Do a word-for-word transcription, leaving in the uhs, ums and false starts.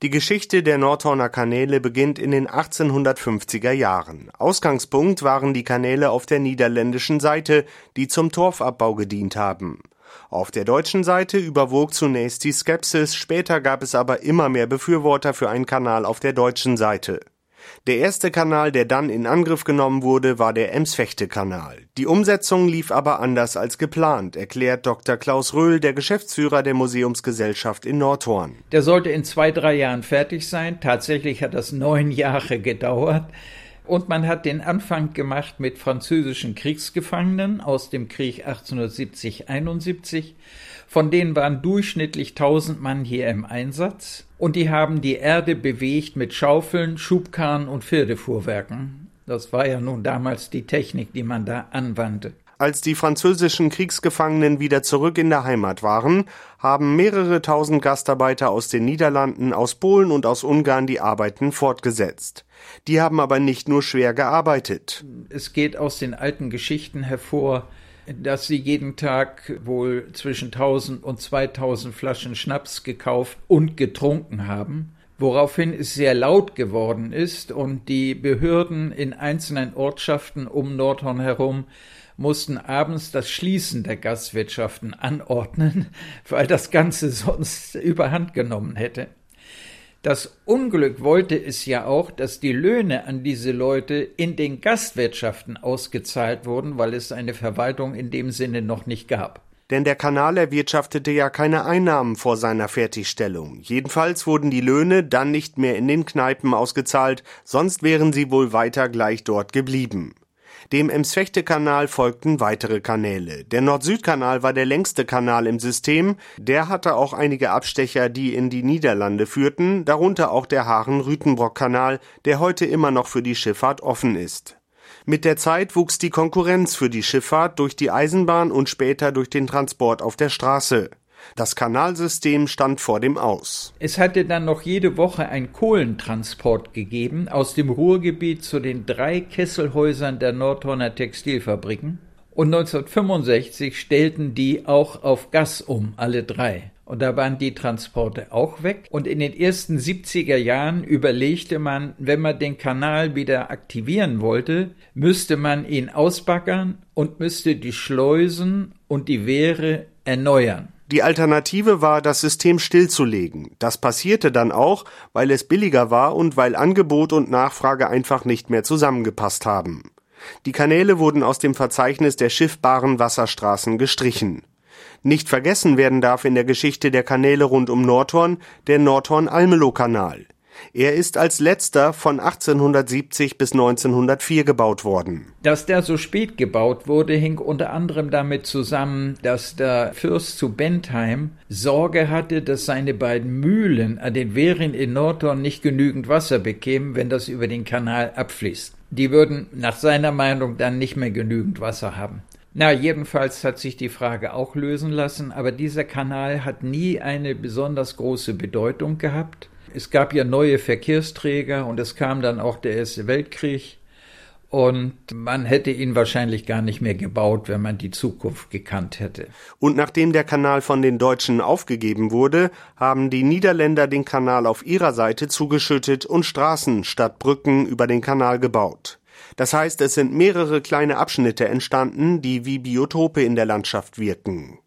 Die Geschichte der Nordhorner Kanäle beginnt in den achtzehnhundertfünfziger Jahren. Ausgangspunkt waren die Kanäle auf der niederländischen Seite, die zum Torfabbau gedient haben. Auf der deutschen Seite überwog zunächst die Skepsis, später gab es aber immer mehr Befürworter für einen Kanal auf der deutschen Seite. Der erste Kanal, der dann in Angriff genommen wurde, war der Ems-Vechte-Kanal. Die Umsetzung lief aber anders als geplant, erklärt Doktor Klaus Röhl, der Geschäftsführer der Museumsgesellschaft in Nordhorn. Der sollte in zwei, drei Jahren fertig sein. Tatsächlich hat das neun Jahre gedauert. Und man hat den Anfang gemacht mit französischen Kriegsgefangenen aus dem Krieg achtzehnhundertsiebzig einundsiebzig. Von denen waren durchschnittlich tausend Mann hier im Einsatz. Und die haben die Erde bewegt mit Schaufeln, Schubkarren und Pferdefuhrwerken. Das war ja nun damals die Technik, die man da anwandte. Als die französischen Kriegsgefangenen wieder zurück in der Heimat waren, haben mehrere tausend Gastarbeiter aus den Niederlanden, aus Polen und aus Ungarn die Arbeiten fortgesetzt. Die haben aber nicht nur schwer gearbeitet. Es geht aus den alten Geschichten hervor, dass sie jeden Tag wohl zwischen tausend und zweitausend Flaschen Schnaps gekauft und getrunken haben, woraufhin es sehr laut geworden ist und die Behörden in einzelnen Ortschaften um Nordhorn herum mussten abends das Schließen der Gastwirtschaften anordnen, weil das Ganze sonst überhand genommen hätte. Das Unglück wollte es ja auch, dass die Löhne an diese Leute in den Gastwirtschaften ausgezahlt wurden, weil es eine Verwaltung in dem Sinne noch nicht gab. Denn der Kanal erwirtschaftete ja keine Einnahmen vor seiner Fertigstellung. Jedenfalls wurden die Löhne dann nicht mehr in den Kneipen ausgezahlt, sonst wären sie wohl weiter gleich dort geblieben. Dem Ems-Vechte-Kanal folgten weitere Kanäle. Der Nord-Süd-Kanal war der längste Kanal im System. Der hatte auch einige Abstecher, die in die Niederlande führten, darunter auch der Haaren-Rütenbrock-Kanal, der heute immer noch für die Schifffahrt offen ist. Mit der Zeit wuchs die Konkurrenz für die Schifffahrt durch die Eisenbahn und später durch den Transport auf der Straße. Das Kanalsystem stand vor dem Aus. Es hatte dann noch jede Woche einen Kohlentransport gegeben aus dem Ruhrgebiet zu den drei Kesselhäusern der Nordhorner Textilfabriken. Und neunzehnhundertfünfundsechzig stellten die auch auf Gas um, alle drei. Und da waren die Transporte auch weg. Und in den ersten siebziger Jahren überlegte man, wenn man den Kanal wieder aktivieren wollte, müsste man ihn ausbaggern und müsste die Schleusen und die Wehre erneuern. Die Alternative war, das System stillzulegen. Das passierte dann auch, weil es billiger war und weil Angebot und Nachfrage einfach nicht mehr zusammengepasst haben. Die Kanäle wurden aus dem Verzeichnis der schiffbaren Wasserstraßen gestrichen. Nicht vergessen werden darf in der Geschichte der Kanäle rund um Nordhorn der Nordhorn-Almelo-Kanal. Er ist als letzter von achtzehnhundertsiebzig bis neunzehnhundertvier gebaut worden. Dass der so spät gebaut wurde, hing unter anderem damit zusammen, dass der Fürst zu Bentheim Sorge hatte, dass seine beiden Mühlen an den Wehren in Nordhorn nicht genügend Wasser bekämen, wenn das über den Kanal abfließt. Die würden nach seiner Meinung dann nicht mehr genügend Wasser haben. Na, jedenfalls hat sich die Frage auch lösen lassen, aber dieser Kanal hat nie eine besonders große Bedeutung gehabt. Es gab ja neue Verkehrsträger und es kam dann auch der Erste Weltkrieg und man hätte ihn wahrscheinlich gar nicht mehr gebaut, wenn man die Zukunft gekannt hätte. Und nachdem der Kanal von den Deutschen aufgegeben wurde, haben die Niederländer den Kanal auf ihrer Seite zugeschüttet und Straßen statt Brücken über den Kanal gebaut. Das heißt, es sind mehrere kleine Abschnitte entstanden, die wie Biotope in der Landschaft wirken.